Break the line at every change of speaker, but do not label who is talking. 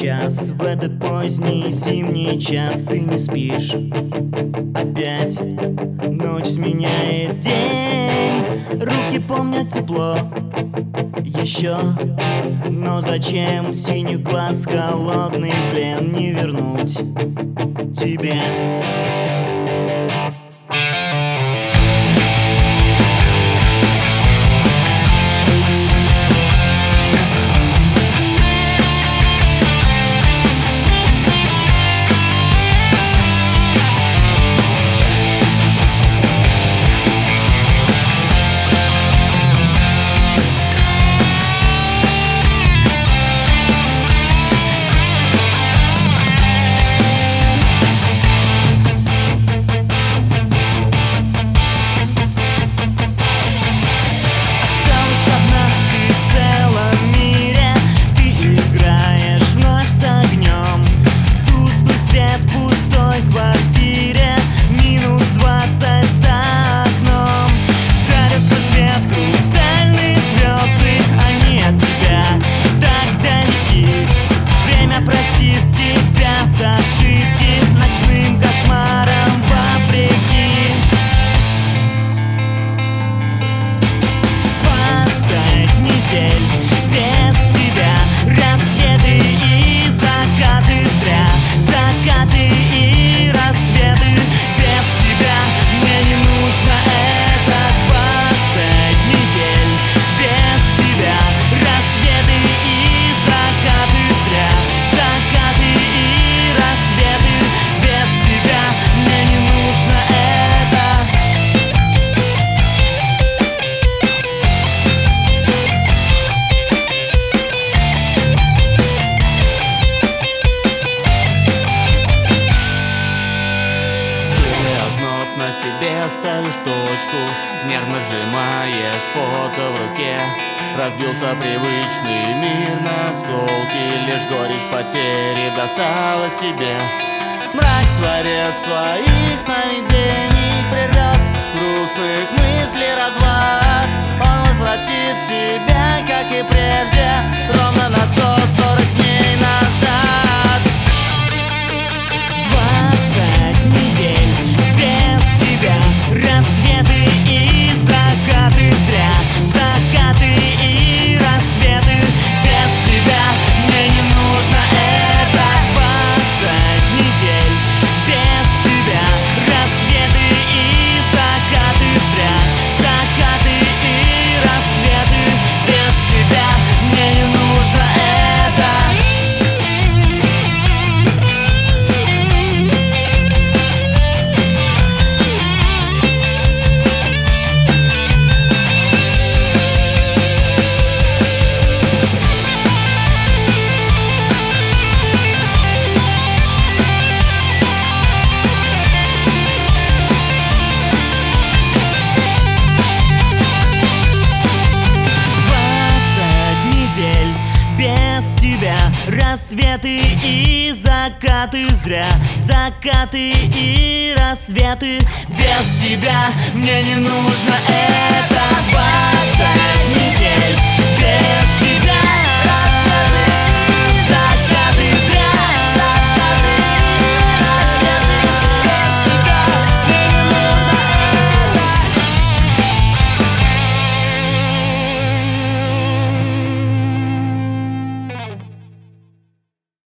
сейчас, в этот поздний зимний час, ты не спишь. Опять ночь сменяет день, руки помнят тепло еще. Но зачем синих глаз холодный плен не вернуть тебе?
Ставишь точку, нервно сжимаешь фото в руке. Разбился привычный мир на осколки, лишь горечь потери досталась тебе. Мрак творец твоих сновидений прервет грустных мыслей разлад. Он возвратит тебя, как и прежде, ровно на 140 дней назад.
20 недель без тебя, рассветы и закаты зря, закаты и рассветы без тебя. Мне не нужно это. 20 недель без тебя, рассветы и закаты зря, закаты и рассветы без тебя. Мне не нужно это. Рассветы и закаты зря, закаты и рассветы без тебя. Мне не нужно это. 20 недель без тебя.